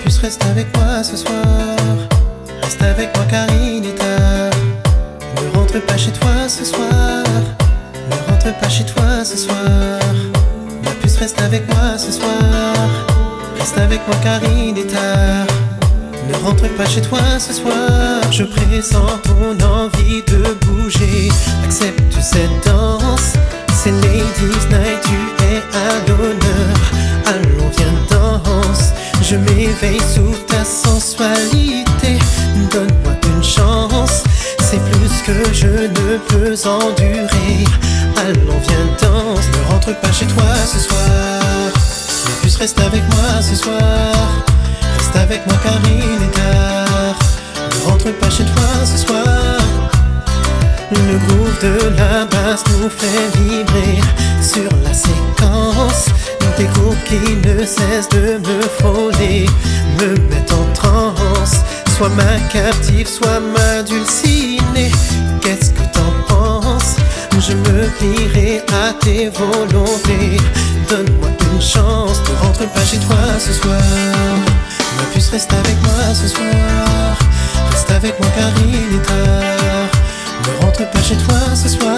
puce, reste avec moi ce soir. Reste avec moi car il est tard. Ne rentre pas chez toi ce soir. Ne rentre pas chez toi ce soir. Ma puce, reste avec moi ce soir. Reste avec moi car il est tard. Ne rentre pas chez toi ce soir. Je pressens ton envie de bouger. Accepte cette danse. C'est Ladies Night, tu es à l'honneur. Allons viens danse. Je m'éveille sous ta sensualité. Donne-moi une chance. C'est plus que je ne peux endurer. Allons viens danse. Ne rentre pas chez toi ce soir. Ma puce, reste avec moi ce soir. Reste avec moi car il est tard. Ne rentre pas chez toi ce soir. Le groove de la basse nous fait vibrer sur la séquence. Des coups qui ne cessent de me frôler, me mettent en transe. Sois ma captive, sois ma dulcinée. Qu'est-ce que t'en penses? Je me plierai à tes volontés. Donne-moi une chance, ne rentre pas chez toi ce soir. Ma puce, reste avec moi ce soir. Reste avec moi car il est tard. Ne rentre pas chez toi ce soir.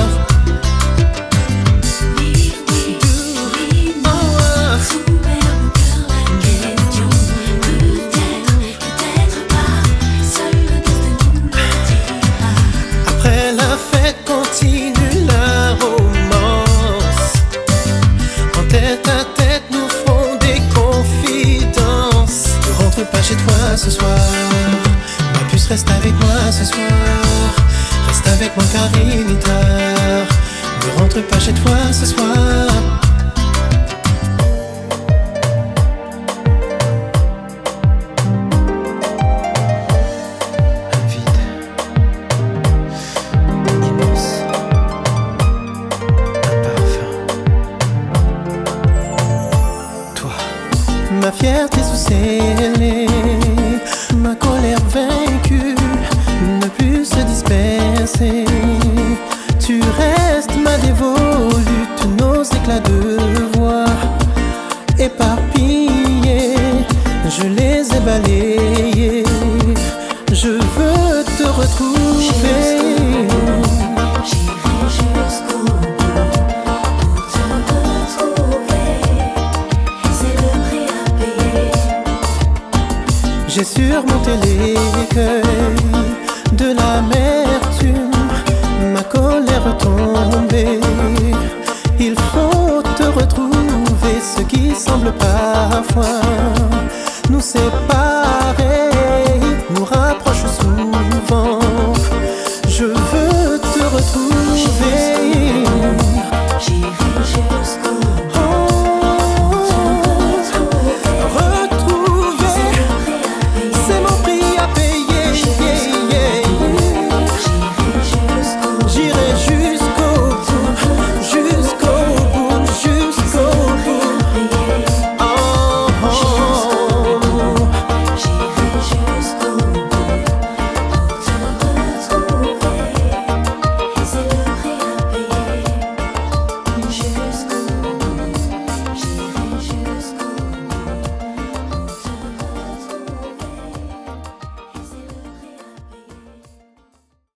Après la fête continue la romance. En tête à tête nous ferons des confidences. Ne rentre pas chez toi ce soir. Ma puce, reste avec moi ce soir. Reste avec moi car il est tard. Ne rentre pas chez toi ce soir. Un vide immense, un parfum. Toi, ma fierté sous scellée, ma colère vaincue, ne plus se disperser. Tu restes ma dévolue, tous nos éclats de voix éparpillés, je les ai balayés. Je veux te retrouver. J'irai jusqu'au bout pour te retrouver. C'est le prix à payer. J'ai surmonté l'écueil de l'amertume, ma colère est tombée. Il faut te retrouver, ce qui semble parfois nous sépare.